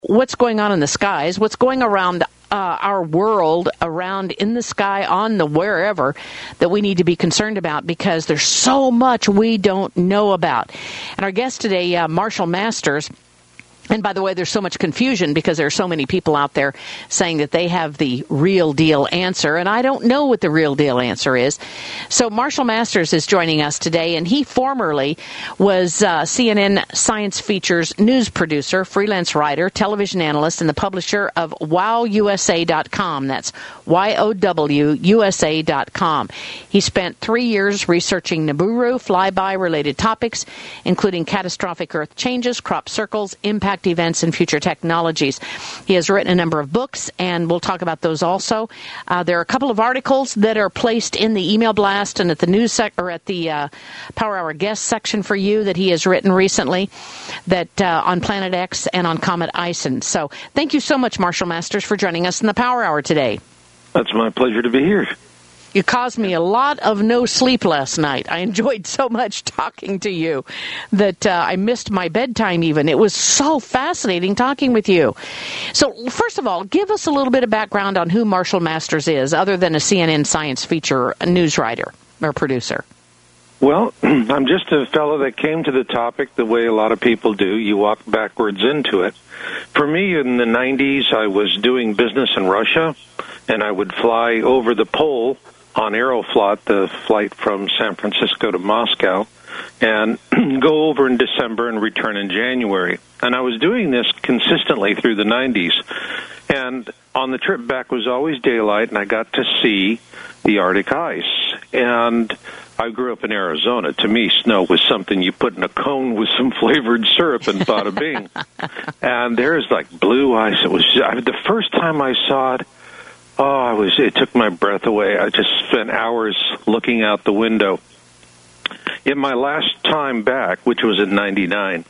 what's going on in the skies, what's going around our world, around in the sky, on the wherever, that we need to be concerned about, because there's so much we don't know about. And our guest today, Marshall Masters. And by the way, there's so much confusion because there are so many people out there saying that they have the real deal answer, and I don't know what the real deal answer is. So Marshall Masters is joining us today, and he formerly was CNN Science Features news producer, freelance writer, television analyst, and the publisher of WowUSA.com. That's YOWUSA.com. He spent 3 years researching Nibiru flyby-related topics, including catastrophic Earth changes, crop circles, impact events, and future technologies. He has written a number of books, and we'll talk about those also. There are a couple of articles that are placed in the email blast and at the news or at the Power Hour guest section for you that he has written recently, that on Planet X and on Comet Ison. So thank you so much, Marshall Masters, for joining us in the Power Hour today. That's my pleasure to be here. You caused me a lot of no sleep last night. I enjoyed so much talking to you that I missed my bedtime even. It was so fascinating talking with you. So first of all, give us a little bit of background on who Marshall Masters is, other than a CNN Science Feature news writer or producer. Well, I'm just a fellow that came to the topic the way a lot of people do. You walk backwards into it. For me, in the 90s, I was doing business in Russia, and I would fly over the pole on Aeroflot, the flight from San Francisco to Moscow, and go over in December and return in January. And I was doing this consistently through the 90s. And on the trip back was always daylight, and I got to see the Arctic ice. And I grew up in Arizona. To me, snow was something you put in a cone with some flavored syrup and bada bing. And there's like blue ice. It was the first time I saw it. It took my breath away. I just spent hours looking out the window. In my last time back, which was in 99,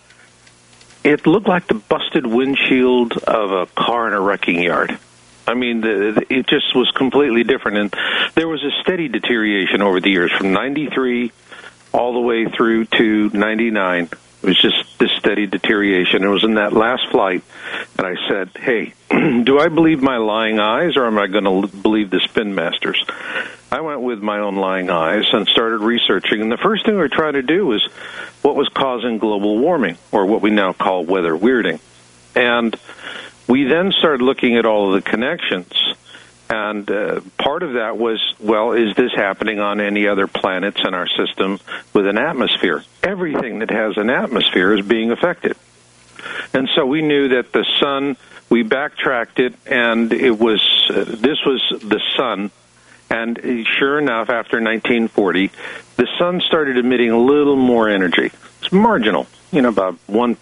it looked like the busted windshield of a car in a wrecking yard. I mean, it just was completely different. And there was a steady deterioration over the years, from 93 all the way through to 99. It was just this steady deterioration. It was in that last flight that I said, hey, do I believe my lying eyes, or am I going to believe the spin masters? I went with my own lying eyes and started researching. And the first thing we were trying to do was what was causing global warming, or what we now call weather weirding. And we then started looking at all of the connections. And part of that was, well, is this happening on any other planets in our system with an atmosphere? Everything that has an atmosphere is being affected. And so we knew that the sun, we backtracked it, and it was this was the sun. And sure enough, after 1940, the sun started emitting a little more energy. It's marginal, about 1%,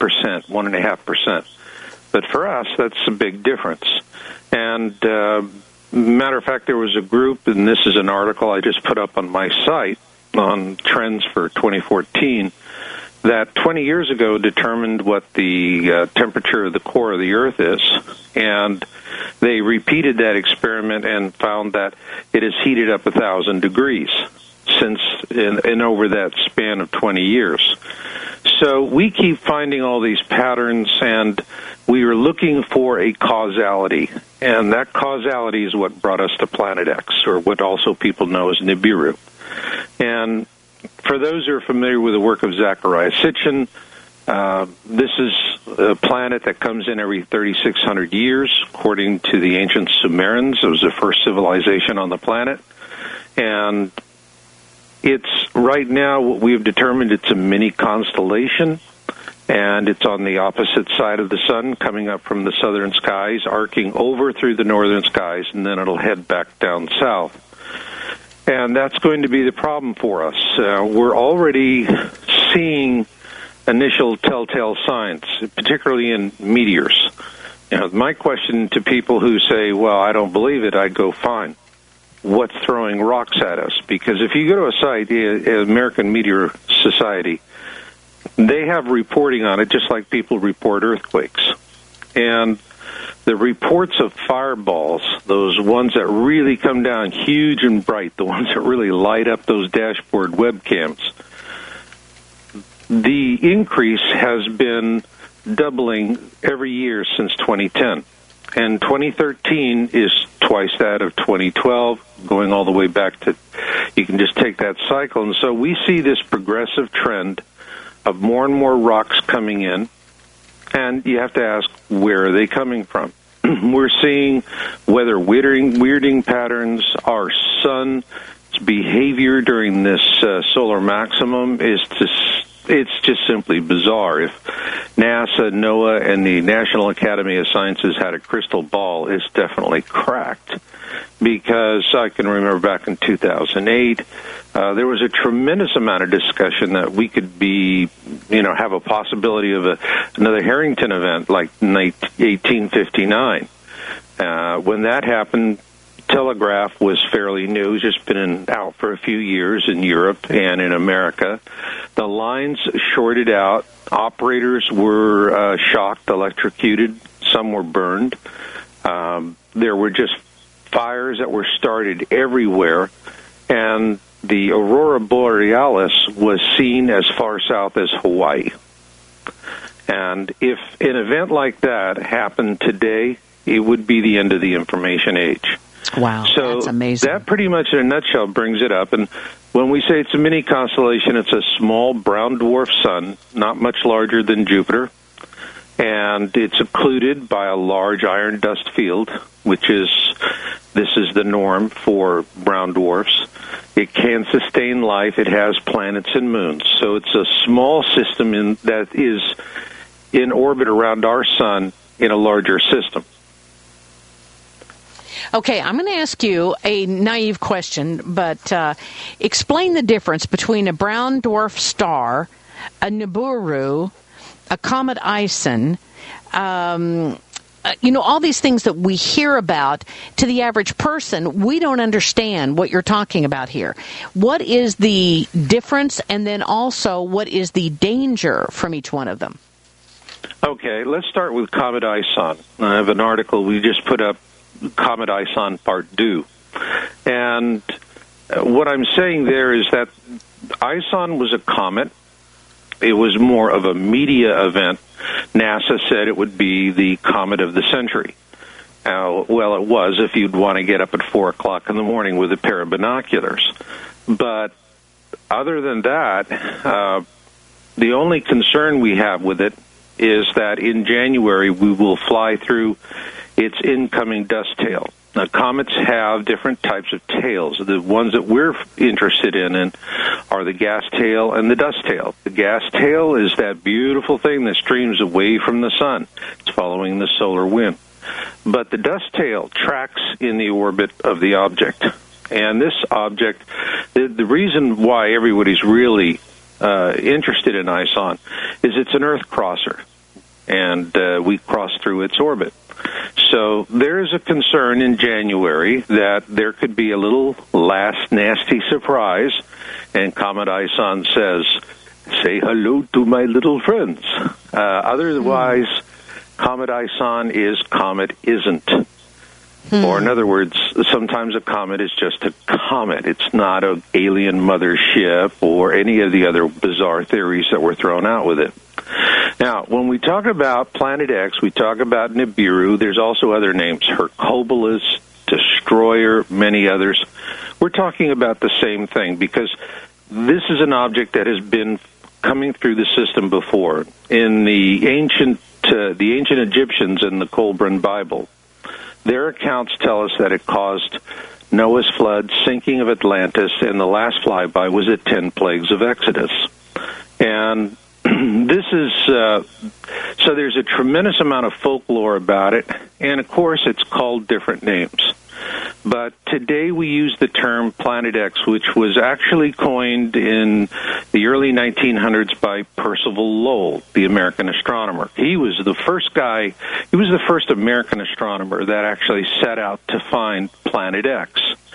1.5%. But for us, that's a big difference. And matter of fact, there was a group, and this is an article I just put up on my site on trends for 2014, that 20 years ago determined what the temperature of the core of the Earth is. And they repeated that experiment and found that it has heated up 1,000 degrees since in over that span of 20 years. So we keep finding all these patterns, and we are looking for a causality. And that causality is what brought us to Planet X, or what also people know as Nibiru. And for those who are familiar with the work of Zecharia Sitchin, this is a planet that comes in every 3,600 years, according to the ancient Sumerians. It was the first civilization on the planet. And it's right now what we have determined, it's a mini constellation, and it's on the opposite side of the sun, coming up from the southern skies, arcing over through the northern skies, and then it'll head back down south. And that's going to be the problem for us. We're already seeing initial telltale signs, particularly in meteors. My question to people who say, well, I don't believe it, I go, fine. What's throwing rocks at us? Because if you go to a site, the American Meteor Society, they have reporting on it just like people report earthquakes. And the reports of fireballs, those ones that really come down huge and bright, the ones that really light up those dashboard webcams, the increase has been doubling every year since 2010. And 2013 is twice that of 2012, going all the way back to, you can just take that cycle. And so we see this progressive trend of more and more rocks coming in, and you have to ask, where are they coming from? We're seeing weather weirding patterns. Our sun's behavior during this solar maximum is it's just simply bizarre. If NASA, NOAA, and the National Academy of Sciences had a crystal ball, it's definitely cracked. Because I can remember back in 2008, there was a tremendous amount of discussion that we could be, have a possibility of another Harrington event like 1859. When that happened, telegraph was fairly new. It's just been out for a few years in Europe and in America. The lines shorted out. Operators were shocked, electrocuted. Some were burned. There were just fires that were started everywhere, and the aurora borealis was seen as far south as Hawaii. And if an event like that happened today, it would be the end of the information age. Wow, so that's amazing. That pretty much in a nutshell brings it up. And when we say it's a mini constellation, it's a small brown dwarf sun, not much larger than Jupiter. And it's occluded by a large iron dust field, this is the norm for brown dwarfs. It can sustain life. It has planets and moons. So it's a small system that is in orbit around our sun in a larger system. Okay, I'm going to ask you a naive question, but explain the difference between a brown dwarf star, a Nibiru, a comet Ison, all these things that we hear about. To the average person, we don't understand what you're talking about here. What is the difference, and then also what is the danger from each one of them? Okay, let's start with comet Ison. I have an article we just put up, Comet Ison Part 2. And what I'm saying there is that Ison was a comet. It was more of a media event. NASA said it would be the comet of the century. Well, it was if you'd want to get up at 4 o'clock in the morning with a pair of binoculars. But other than that, the only concern we have with it is that in January we will fly through its incoming dust tail. Now, comets have different types of tails. The ones that we're interested in are the gas tail and the dust tail. The gas tail is that beautiful thing that streams away from the sun. It's following the solar wind. But the dust tail tracks in the orbit of the object. And this object, the reason why everybody's really interested in Ison is it's an Earth crosser. And we cross through its orbit. So there is a concern in January that there could be a little last nasty surprise, and Comet Ison says, say hello to my little friends. Otherwise, Comet Ison is Comet isn't. Or in other words, sometimes a comet is just a comet. It's not an alien mothership or any of the other bizarre theories that were thrown out with it. Now, when we talk about Planet X, we talk about Nibiru. There's also other names, Hercubolus, Destroyer, many others. We're talking about the same thing because this is an object that has been coming through the system before. In the ancient Egyptians in the Qumran Bible, their accounts tell us that it caused Noah's flood, sinking of Atlantis, and the last flyby was at 10 plagues of Exodus. And this is, so there's a tremendous amount of folklore about it, and of course it's called different names. But today we use the term Planet X, which was actually coined in the early 1900s by Percival Lowell, the American astronomer. He was the first American astronomer that actually set out to find Planet X.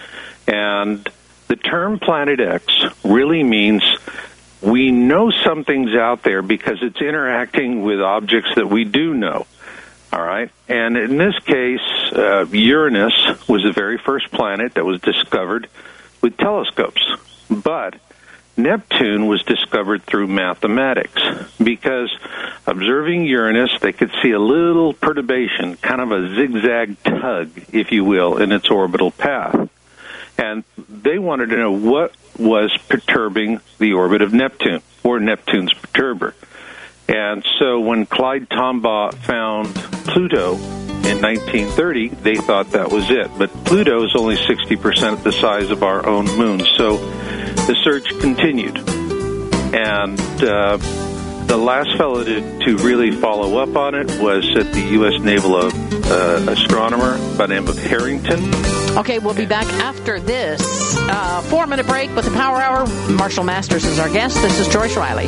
And the term Planet X really means we know something's out there because it's interacting with objects that we do know. All right? And in this case, Uranus was the very first planet that was discovered with telescopes. But Neptune was discovered through mathematics because observing Uranus, they could see a little perturbation, kind of a zigzag tug, if you will, in its orbital path. And they wanted to know what was perturbing the orbit of Neptune, or Neptune's perturber. And so when Clyde Tombaugh found Pluto in 1930, they thought that was it. But Pluto is only 60% the size of our own moon. So the search continued. And the last fellow to really follow up on it was at the U.S. Naval astronomer by the name of Harrington. Okay, we'll be back after this 4-minute break with the Power Hour. Marshall Masters is our guest. This is Joyce Riley.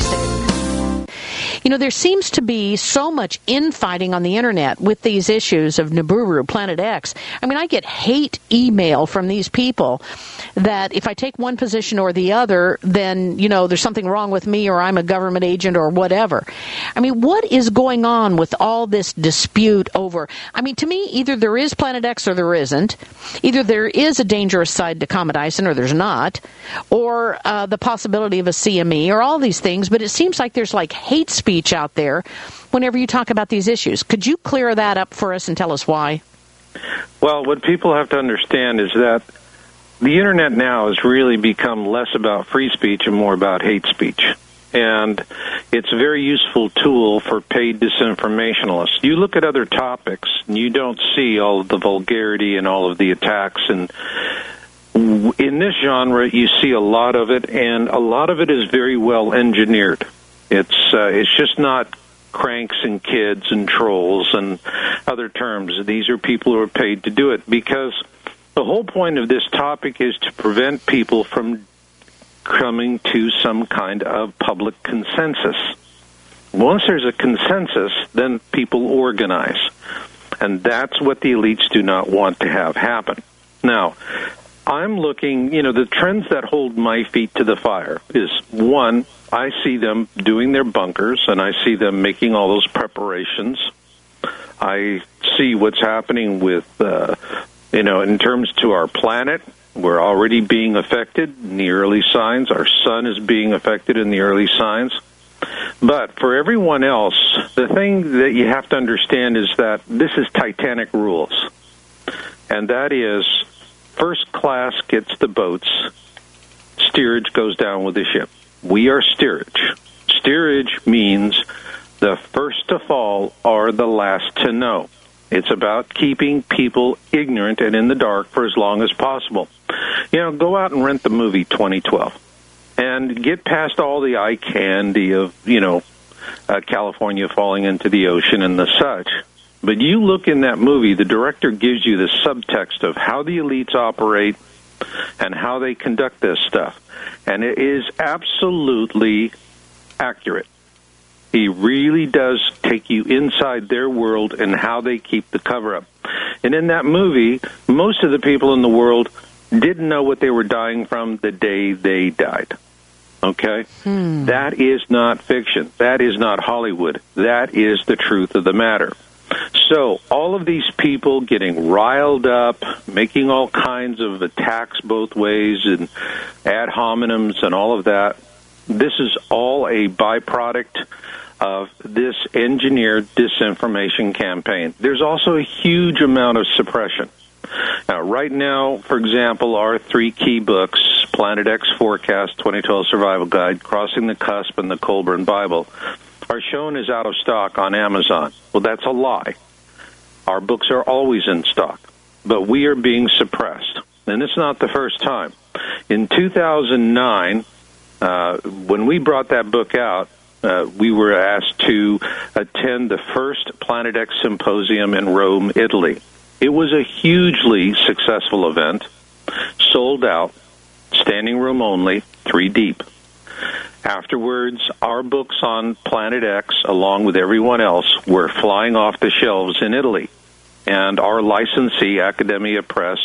You know, there seems to be so much infighting on the Internet with these issues of Nibiru, Planet X. I mean, I get hate email from these people that if I take one position or the other, then, you know, there's something wrong with me or I'm a government agent or whatever. I mean, what is going on with all this dispute over? I mean, to me, either there is Planet X or there isn't. Either there is a dangerous side to Comet Ison or there's not, or the possibility of a CME or all these things. But it seems like there's like hate speech out there whenever you talk about these issues. Could you clear that up for us and tell us why? Well, what people have to understand is that the Internet now has really become less about free speech and more about hate speech. And it's a very useful tool for paid disinformationalists. You look at other topics, and you don't see all of the vulgarity and all of the attacks. And in this genre, you see a lot of it, and a lot of it is very well engineered. It's just not cranks and kids and trolls and other terms. These are people who are paid to do it because the whole point of this topic is to prevent people from coming to some kind of public consensus. Once there's a consensus, then people organize. And that's what the elites do not want to have happen. Now, I'm looking, the trends that hold my feet to the fire is, one, I see them doing their bunkers, and I see them making all those preparations. I see what's happening with, in terms to our planet. We're already being affected in the early signs. Our sun is being affected in the early signs. But for everyone else, the thing that you have to understand is that this is Titanic rules. And that is, first class gets the boats, steerage goes down with the ship. We are steerage. Steerage means the first to fall are the last to know. It's about keeping people ignorant and in the dark for as long as possible. Go out and rent the movie 2012 and get past all the eye candy of, California falling into the ocean and the such. But you look in that movie, the director gives you the subtext of how the elites operate and how they conduct this stuff. And it is absolutely accurate. He really does take you inside their world and how they keep the cover-up. And in that movie, most of the people in the world didn't know what they were dying from the day they died. Okay? That is not fiction. That is not Hollywood. That is the truth of the matter. So all of these people getting riled up, making all kinds of attacks both ways and ad hominems and all of that, this is all a byproduct of this engineered disinformation campaign. There's also a huge amount of suppression. Now, right now, for example, our 3 key books, Planet X Forecast, 2012 Survival Guide, Crossing the Cusp, and the Colburn Bible, are shown as out of stock on Amazon. Well, that's a lie. Our books are always in stock, but we are being suppressed. And it's not the first time. In 2009, when we brought that book out, we were asked to attend the first Planet X Symposium in Rome, Italy. It was a hugely successful event, sold out, standing room only, 3 deep. Afterwards, our books on Planet X, along with everyone else, were flying off the shelves in Italy. And our licensee, Academia Press,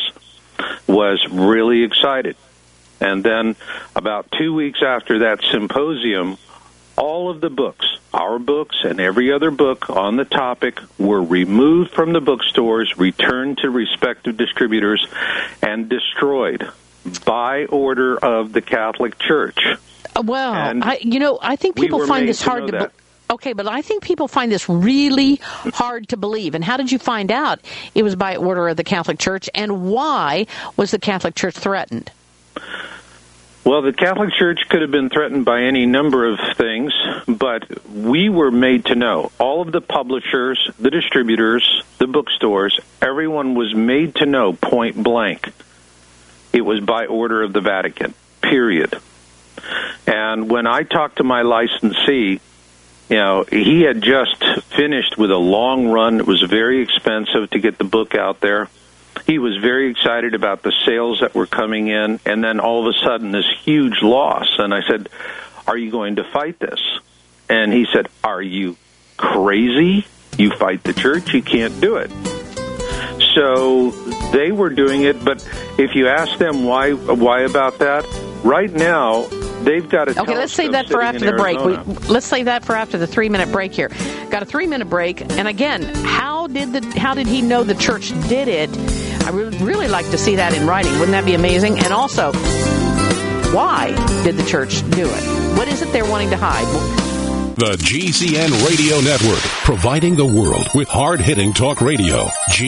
was really excited. And then about 2 weeks after that symposium, all of the books, our books and every other book on the topic, were removed from the bookstores, returned to respective distributors, and destroyed by order of the Catholic Church. Well, And I think people find this hard to. Okay, but I think people find this really hard to believe. And how did you find out it was by order of the Catholic Church? And why was the Catholic Church threatened? Well, the Catholic Church could have been threatened by any number of things, but we were made to know. All of the publishers, the distributors, the bookstores, everyone was made to know point blank. It was by order of the Vatican, period. And when I talked to my licensee, he had just finished with a long run. It was very expensive to get the book out there. He was very excited about the sales that were coming in, and then all of a sudden this huge loss. And I said, "Are you going to fight this?" And he said, "Are you crazy? You fight the church? You can't do it." So they were doing it, but if you ask them why about that, right now they've got a Okay, let's save that for after the break. Let's save that for after the 3-minute break here. Got a 3-minute break, and again, how did he know the church did it? I would really like to see that in writing. Wouldn't that be amazing? And also, why did the church do it? What is it they're wanting to hide? The GCN Radio Network, providing the world with hard-hitting talk radio.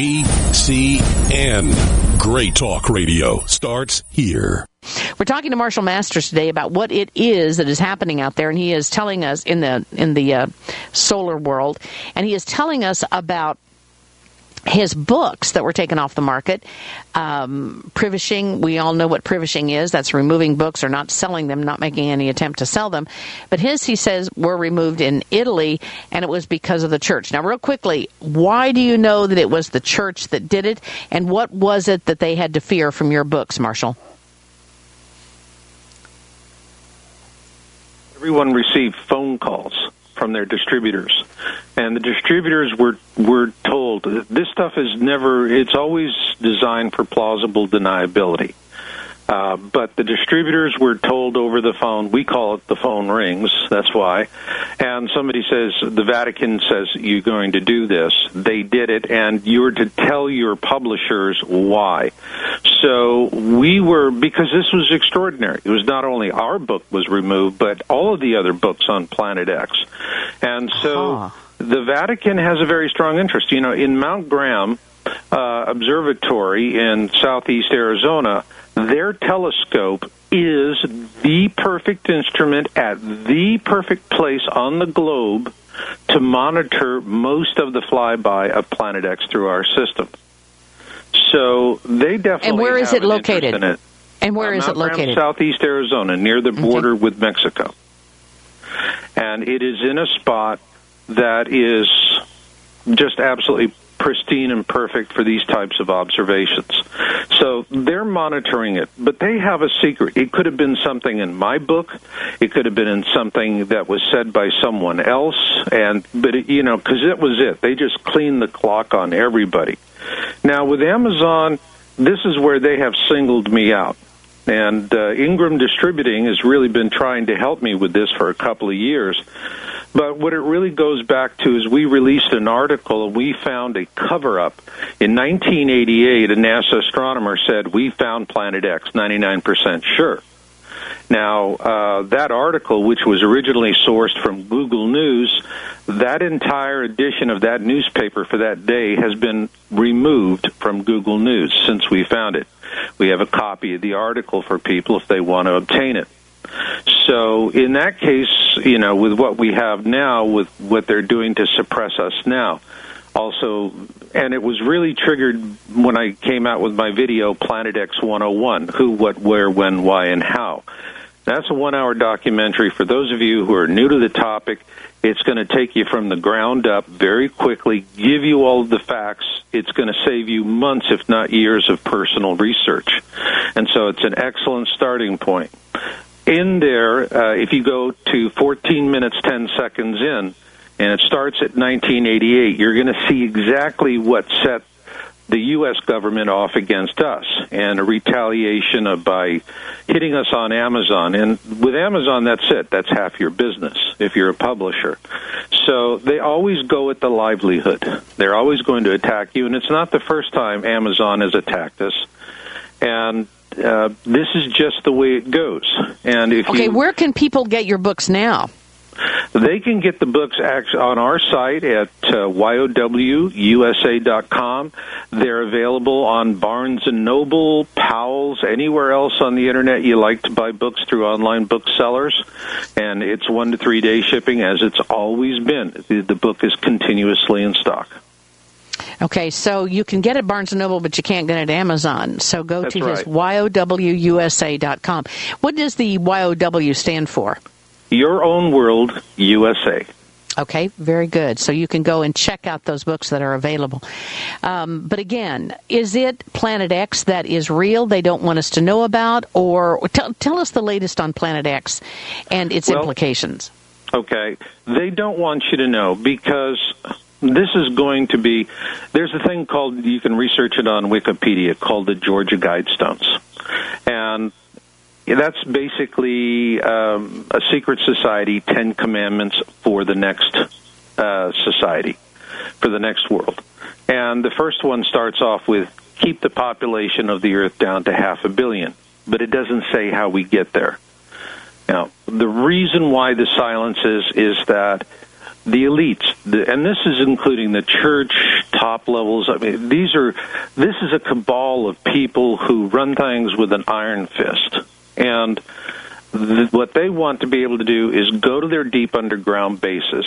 GCN. Great talk radio starts here. We're talking to Marshall Masters today about what it is that is happening out there, and he is telling us in the solar world, and he is telling us about his books that were taken off the market. Privishing, we all know what privishing is. That's removing books or not selling them, not making any attempt to sell them. But his, he says, were removed in Italy, and it was because of the church. Now, real quickly, why do you know that it was the church that did it, and what was it that they had to fear from your books, Marshall? Everyone received phone calls from their distributors, and the distributors were told this stuff it's always designed for plausible deniability. But the distributors were told over the phone, we call it the phone rings, that's why, and somebody says, the Vatican says you're going to do this. They did it, and you're to tell your publishers why. So because this was extraordinary. It was not only our book was removed, but all of the other books on Planet X. And so the Vatican has a very strong interest. In Mount Graham Observatory in southeast Arizona, their telescope is the perfect instrument at the perfect place on the globe to monitor most of the flyby of Planet X through our system. So they definitely And where is have it located? In it. And where is Mount it located? Graham, southeast Arizona, near the border with Mexico. And it is in a spot that is just absolutely pristine and perfect for these types of observations. So they're monitoring it, but they have a secret. It could have been something in my book. It could have been in something that was said by someone else. But because it was it. They just cleaned the clock on everybody. Now, with Amazon, this is where they have singled me out. And Ingram Distributing has really been trying to help me with this for a couple of years. But what it really goes back to is we released an article, and we found a cover-up. In 1988, a NASA astronomer said, we found Planet X, 99% sure. Now, that article, which was originally sourced from Google News, that entire edition of that newspaper for that day has been removed from Google News since we found it. We have a copy of the article for people if they want to obtain it. So in that case, with what we have now, with what they're doing to suppress us now, also, and it was really triggered when I came out with my video, Planet X 101, who, what, where, when, why, and how. That's a 1-hour documentary. For those of you who are new to the topic, it's going to take you from the ground up very quickly, give you all of the facts. It's going to save you months, if not years, of personal research. And so it's an excellent starting point. In there, if you go to 14 minutes, 10 seconds in, and it starts at 1988, you're going to see exactly what set the U.S. government off against us, and a retaliation by hitting us on Amazon. And with Amazon, that's it. That's half your business if you're a publisher. So they always go at the livelihood. They're always going to attack you, and it's not the first time Amazon has attacked us. And this is just the way it goes. And where can people get your books now? They can get the books on our site at YOWUSA.com. They're available on Barnes & Noble, Powell's, anywhere else on the Internet you like to buy books through online booksellers. And it's 1 to 3 day shipping, as it's always been. The book is continuously in stock. Okay, so you can get it at Barnes & Noble, but you can't get it at Amazon. So go to his YOWUSA.com. What does the YOW stand for? Your Own World, USA. Okay, very good. So you can go and check out those books that are available. But again, is it Planet X that is real, they don't want us to know about? Or tell us the latest on Planet X and its implications. Okay, they don't want you to know because this is going to be, there's a thing called, you can research it on Wikipedia, called the Georgia Guidestones. And that's basically a secret society, 10 commandments for the next society, for the next world. And the first one starts off with, keep the population of the earth down to 500 million. But it doesn't say how we get there. Now, the reason why the silence is that the elites, and this is including the church, top levels, I mean, this is a cabal of people who run things with an iron fist. And what they want to be able to do is go to their deep underground bases.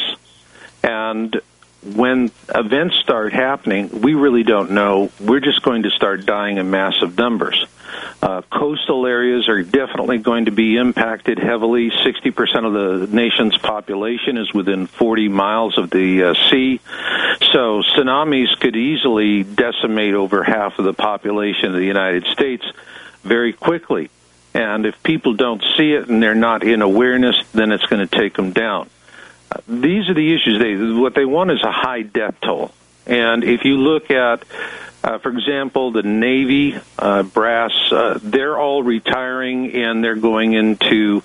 And when events start happening, we really don't know. We're just going to start dying in massive numbers. Coastal areas are definitely going to be impacted heavily. 60% of the nation's population is within 40 miles of the sea. So tsunamis could easily decimate over half of the population of the United States very quickly. And if people don't see it and they're not in awareness, then it's going to take them down. These are the issues. What they want is a high death toll. And if you look at, for example, the Navy, brass, they're all retiring and they're going into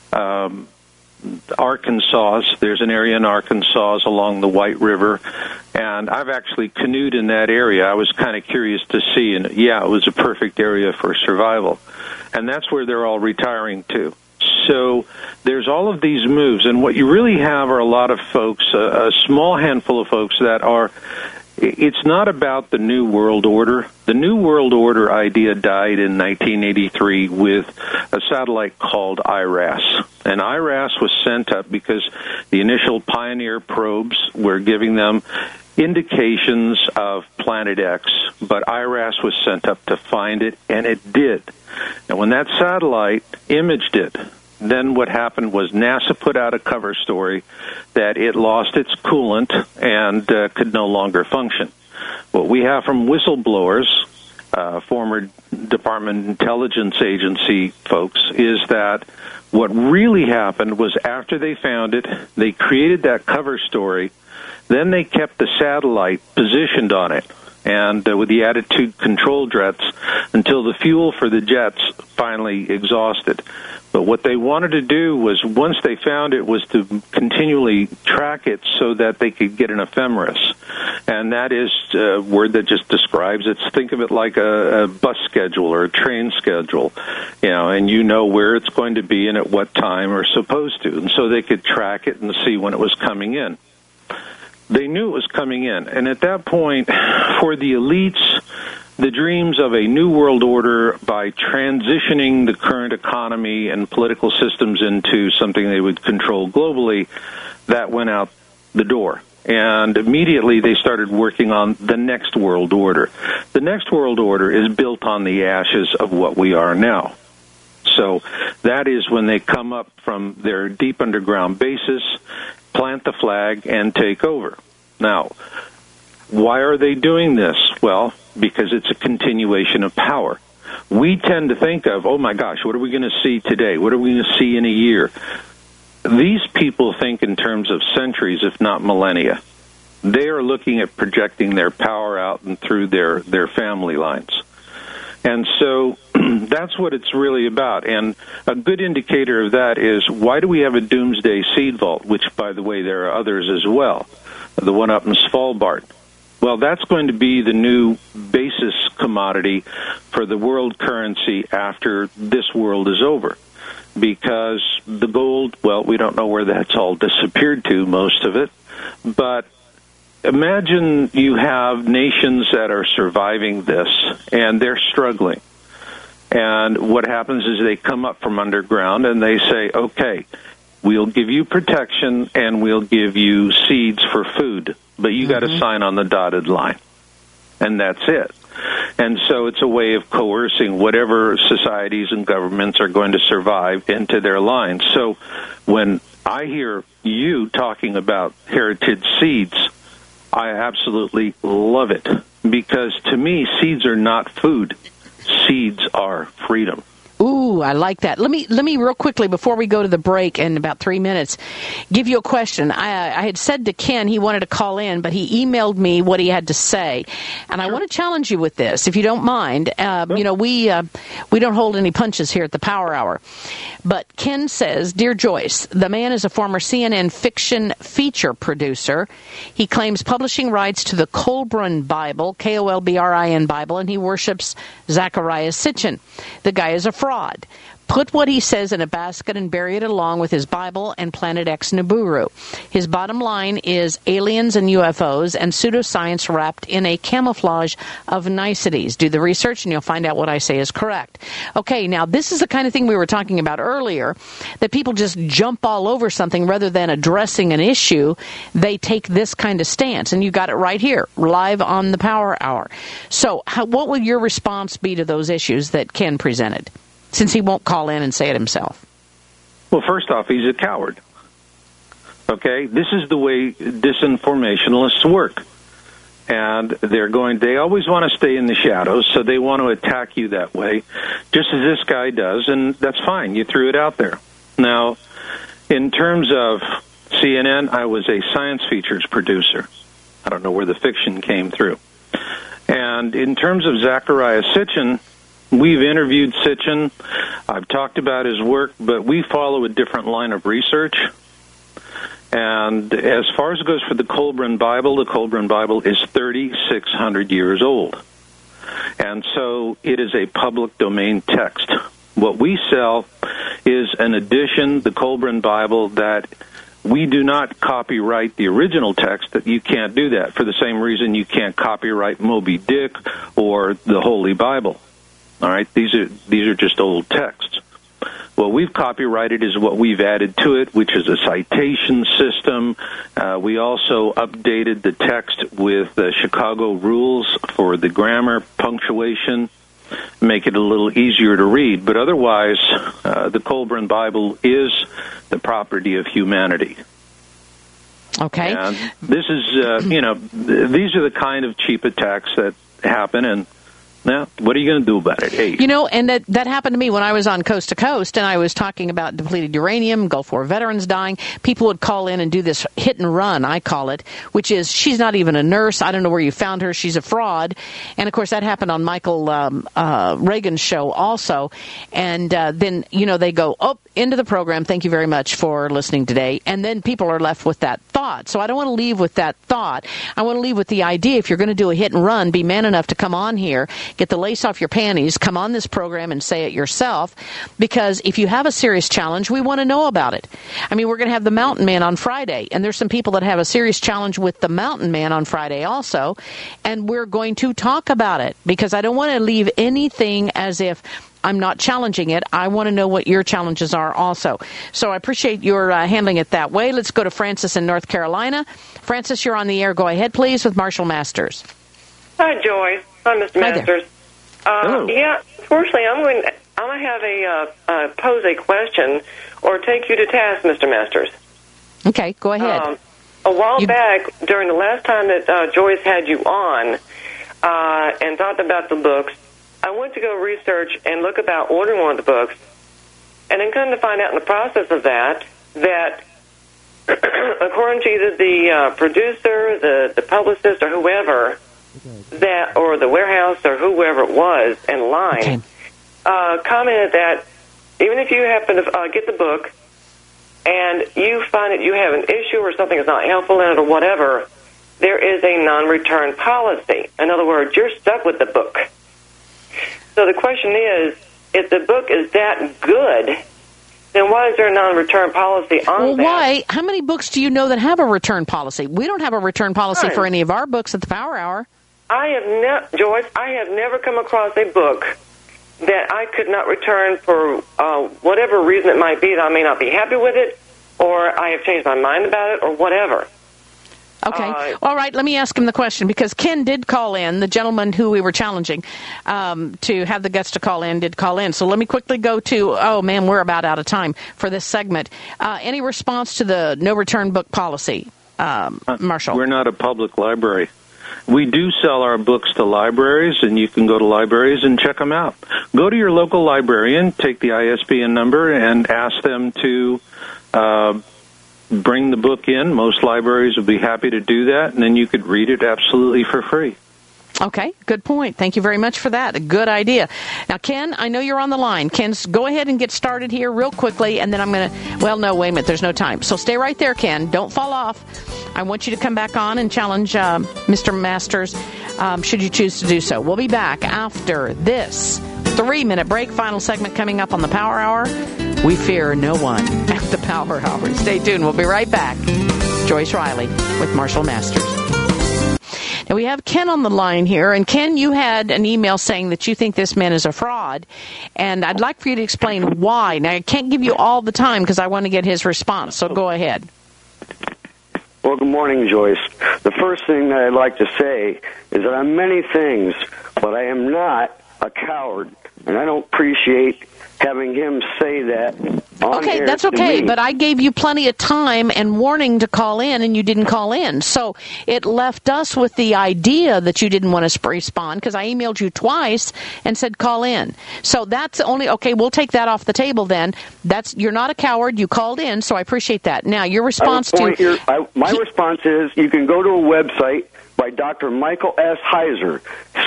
Arkansas. There's an area in Arkansas along the White River, and I've actually canoed in that area. I was kind of curious to see, and yeah, it was a perfect area for survival. And that's where they're all retiring to. So there's all of these moves, and what you really have are a lot of folks, a small handful of folks that are, it's not about the New World Order. The New World Order idea died in 1983 with a satellite called IRAS. And IRAS was sent up because the initial Pioneer probes were giving them indications of Planet X, but IRAS was sent up to find it, and it did. And when that satellite imaged it, then what happened was NASA put out a cover story that it lost its coolant and could no longer function. What we have from whistleblowers, former Department of Intelligence Agency folks, is that what really happened was after they found it, they created that cover story, then they kept the satellite positioned on it, and with the attitude control jets until the fuel for the jets finally exhausted. But what they wanted to do was, once they found it, was to continually track it so that they could get an ephemeris. And that is a word that just describes it. Think of it like a bus schedule or a train schedule, and you know where it's going to be and at what time or supposed to. And so they could track it and see when it was coming in. They knew it was coming in. And at that point, for the elites, the dreams of a new world order by transitioning the current economy and political systems into something they would control globally, that went out the door. And immediately they started working on the next world order. The next world order is built on the ashes of what we are now. So that is when they come up from their deep underground bases, plant the flag, and take over. Now, why are they doing this? Well, because it's a continuation of power. We tend to think of, oh my gosh, what are we going to see today? What are we going to see in a year? These people think in terms of centuries, if not millennia. They are looking at projecting their power out and through their family lines. And so that's what it's really about. And a good indicator of that is, why do we have a doomsday seed vault, which, by the way, there are others as well, the one up in Svalbard? Well, that's going to be the new basis commodity for the world currency after this world is over. Because the gold, well, we don't know where that's all disappeared to, most of it. But imagine you have nations that are surviving this, and they're struggling. And what happens is they come up from underground and they say, okay, we'll give you protection and we'll give you seeds for food, but you got to sign on the dotted line. And that's it. And so it's a way of coercing whatever societies and governments are going to survive into their lines. So when I hear you talking about heritage seeds, I absolutely love it, because to me, seeds are not food. Seeds are freedom. Ooh, I like that. Let me real quickly, before we go to the break in about 3 minutes, give you a question. I had said to Ken he wanted to call in, but he emailed me what he had to say. And I want to challenge you with this, if you don't mind. You know, we don't hold any punches here at the Power Hour. But Ken says, Dear Joyce, the man is a former CNN fiction feature producer. He claims publishing rights to the Kolbrin Bible, Kolbrin Bible, and he worships Zecharia Sitchin. The guy is a fraud. Put what he says in a basket and bury it along with his Bible and Planet X Nibiru. His bottom line is aliens and UFOs and pseudoscience wrapped in a camouflage of niceties. Do the research and you'll find out what I say is correct. Okay, now this is the kind of thing we were talking about earlier, that people just jump all over something rather than addressing an issue. They take this kind of stance, and you got it right here, live on the Power Hour. So what would your response be to those issues that Ken presented, since he won't call in and say it himself? Well, first off, he's a coward. Okay? This is the way disinformationalists work. And they always want to stay in the shadows, so they want to attack you that way, just as this guy does, and that's fine. You threw it out there. Now, in terms of CNN, I was a science features producer. I don't know where the fiction came through. And in terms of Zecharia Sitchin, we've interviewed Sitchin. I've talked about his work, but we follow a different line of research. And as far as it goes for the Kolbrin Bible is 3,600 years old. And so it is a public domain text. What we sell is an edition, the Kolbrin Bible, that we do not copyright the original text. That you can't do that, for the same reason you can't copyright Moby Dick or the Holy Bible. All right, these are just old texts. What we've copyrighted is what we've added to it, which is a citation system. We also updated the text with the Chicago rules for the grammar, punctuation, make it a little easier to read. But otherwise, the Kolbrin Bible is the property of humanity. Okay. And this is, these are the kind of cheap attacks that happen, and now, what are you going to do about it? Hey. You know, and that happened to me when I was on Coast to Coast, and I was talking about depleted uranium, Gulf War veterans dying. People would call in and do this hit and run, I call it, which is, she's not even a nurse. I don't know where you found her. She's a fraud. And, of course, that happened on Michael Reagan's show also. And then, they go, into the program. Thank you very much for listening today. And then people are left with that thought. So I don't want to leave with that thought. I want to leave with the idea, if you're going to do a hit and run, be man enough to come on here, get the lace off your panties, come on this program and say it yourself. Because if you have a serious challenge, we want to know about it. I mean, we're going to have the Mountain Man on Friday. And there's some people that have a serious challenge with the Mountain Man on Friday also. And we're going to talk about it, because I don't want to leave anything as if I'm not challenging it. I want to know what your challenges are also. So I appreciate your handling it that way. Let's go to Francis in North Carolina. Francis, you're on the air. Go ahead, please, with Marshall Masters. Hi, Joyce. Hi, Mr. Masters. Yeah, fortunately, I'm going to have pose a question or take you to task, Mr. Masters. Okay, go ahead. A while back, during the last time that Joyce had you on and talked about the books, I went to go research and look about ordering one of the books, and then come to find out in the process of that according to either the producer, the publicist, or whoever, or the warehouse, or whoever it was in line, commented that even if you happen to get the book and you find that you have an issue or something is not helpful in it or whatever, there is a non-return policy. In other words, you're stuck with the book. So the question is, if the book is that good, then why is there a non-return policy on that? Why? How many books do you know that have a return policy? We don't have a return policy for any of our books at the Power Hour. Joyce, I have never come across a book that I could not return for whatever reason it might be, that I may not be happy with it, or I have changed my mind about it, or whatever. Okay. All right, let me ask him the question, because Ken did call in, the gentleman who we were challenging to have the guts to call in did call in. So let me quickly go to, oh, man, we're about out of time for this segment. Any response to the no-return book policy, Marshall? We're not a public library. We do sell our books to libraries, and you can go to libraries and check them out. Go to your local librarian, take the ISBN number, and ask them to bring the book in. Most libraries would be happy to do that, and then you could read it absolutely for free. Okay, good point. Thank you very much for that. A good idea. Now, Ken, I know you're on the line. Ken, go ahead and get started here real quickly, and then I'm going to, well, no, wait a minute. There's no time. So stay right there, Ken. Don't fall off. I want you to come back on and challenge Mr. Masters, should you choose to do so. We'll be back after this 3-minute break. Final segment coming up on the Power Hour. We fear no one at the Power Hour. Stay tuned. We'll be right back. Joyce Riley with Marshall Masters. Now, we have Ken on the line here. And, Ken, you had an email saying that you think this man is a fraud. And I'd like for you to explain why. Now, I can't give you all the time because I want to get his response. So go ahead. Well, good morning, Joyce. The first thing that I'd like to say is that I'm many things, but I am not a coward. And I don't appreciate having him say that on Okay, that's okay, but I gave you plenty of time and warning to call in, and you didn't call in. So it left us with the idea that you didn't want to respond, because I emailed you twice and said call in. So that's only, okay, we'll take that off the table then. You're not a coward. You called in, so I appreciate that. Now, your response my response is you can go to a website by Dr. Michael S. Heiser,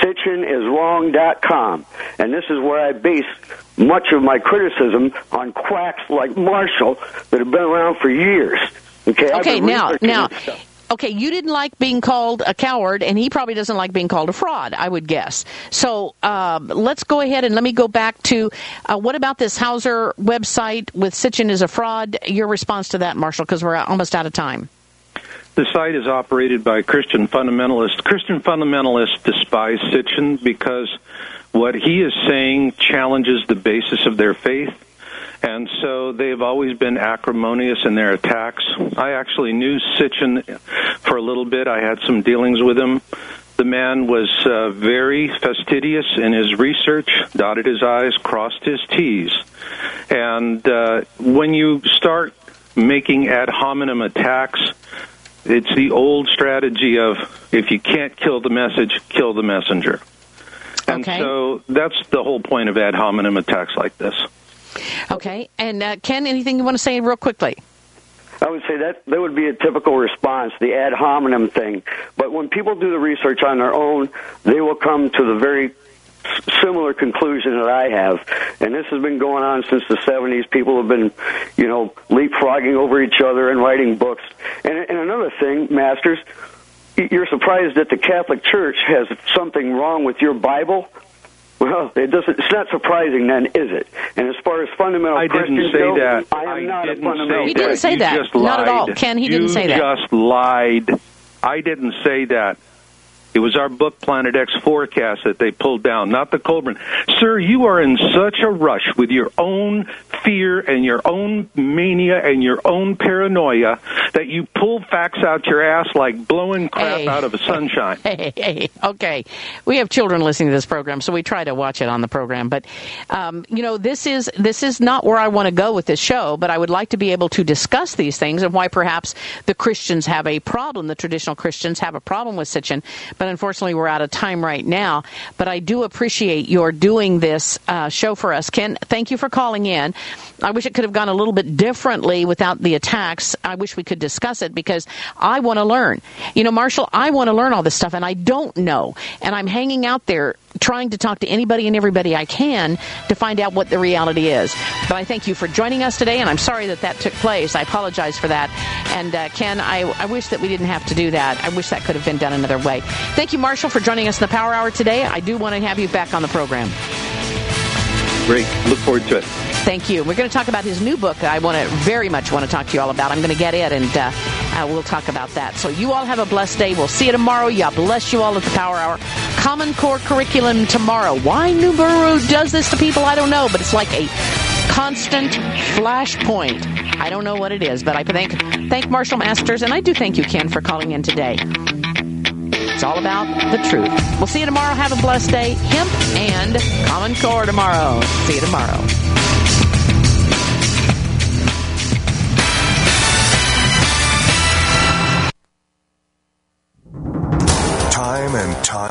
SitchinIsWrong.com. And this is where I base much of my criticism on quacks like Marshall that have been around for years. Okay, now, okay, you didn't like being called a coward, and he probably doesn't like being called a fraud, I would guess. So let's go ahead and let me go back to what about this Hauser website with Sitchin is a fraud? Your response to that, Marshall, because we're almost out of time. The site is operated by Christian fundamentalists. Christian fundamentalists despise Sitchin because what he is saying challenges the basis of their faith, and so they've always been acrimonious in their attacks. I actually knew Sitchin for a little bit. I had some dealings with him. The man was very fastidious in his research, dotted his I's, crossed his T's. And when you start making ad hominem attacks, it's the old strategy of if you can't kill the message, kill the messenger. And so that's the whole point of ad hominem attacks like this. Okay. And Ken, anything you want to say real quickly? I would say that would be a typical response, the ad hominem thing. But when people do the research on their own, they will come to the very similar conclusion that I have. And this has been going on since the 70s. People have been, leapfrogging over each other and writing books. And another thing, Masters, you're surprised that the Catholic Church has something wrong with your Bible? Well, it's not surprising then, is it? And as far as fundamental Christians go, I am not a fundamental. He didn't say that. Not at all. Ken, he didn't say that. You just lied. I didn't say that. It was our book, Planet X Forecast, that they pulled down, not the Colburn. Sir, you are in such a rush with your own fear and your own mania and your own paranoia that you pull facts out your ass like blowing crap out of a sunshine. Okay. We have children listening to this program, so we try to watch it on the program. But, this is not where I want to go with this show, but I would like to be able to discuss these things and why perhaps the Christians have a problem, the traditional Christians have a problem with Sitchin. But unfortunately, we're out of time right now. But I do appreciate your doing this show for us. Ken, thank you for calling in. I wish it could have gone a little bit differently without the attacks. I wish we could discuss it because I want to learn. Marshall, I want to learn all this stuff, and I don't know. And I'm hanging out there trying to talk to anybody and everybody I can to find out what the reality is. But I thank you for joining us today, and I'm sorry that took place. I apologize for that. And Ken, I wish that we didn't have to do that. I wish that could have been done another way. Thank you, Marshall, for joining us in the Power Hour today. I do want to have you back on the program. Great. Look forward to it. Thank you. We're going to talk about his new book. I very much want to talk to you all about. I'm going to get it, and we'll talk about that. So you all have a blessed day. We'll see you tomorrow. God bless you all at the Power Hour. Common Core curriculum tomorrow. Why Nibiru does this to people, I don't know, but it's like a constant flashpoint. I don't know what it is, but I thank Marshall Masters, and I do thank you, Ken, for calling in today. It's all about the truth. We'll see you tomorrow. Have a blessed day. Hemp and Common Core tomorrow. See you tomorrow.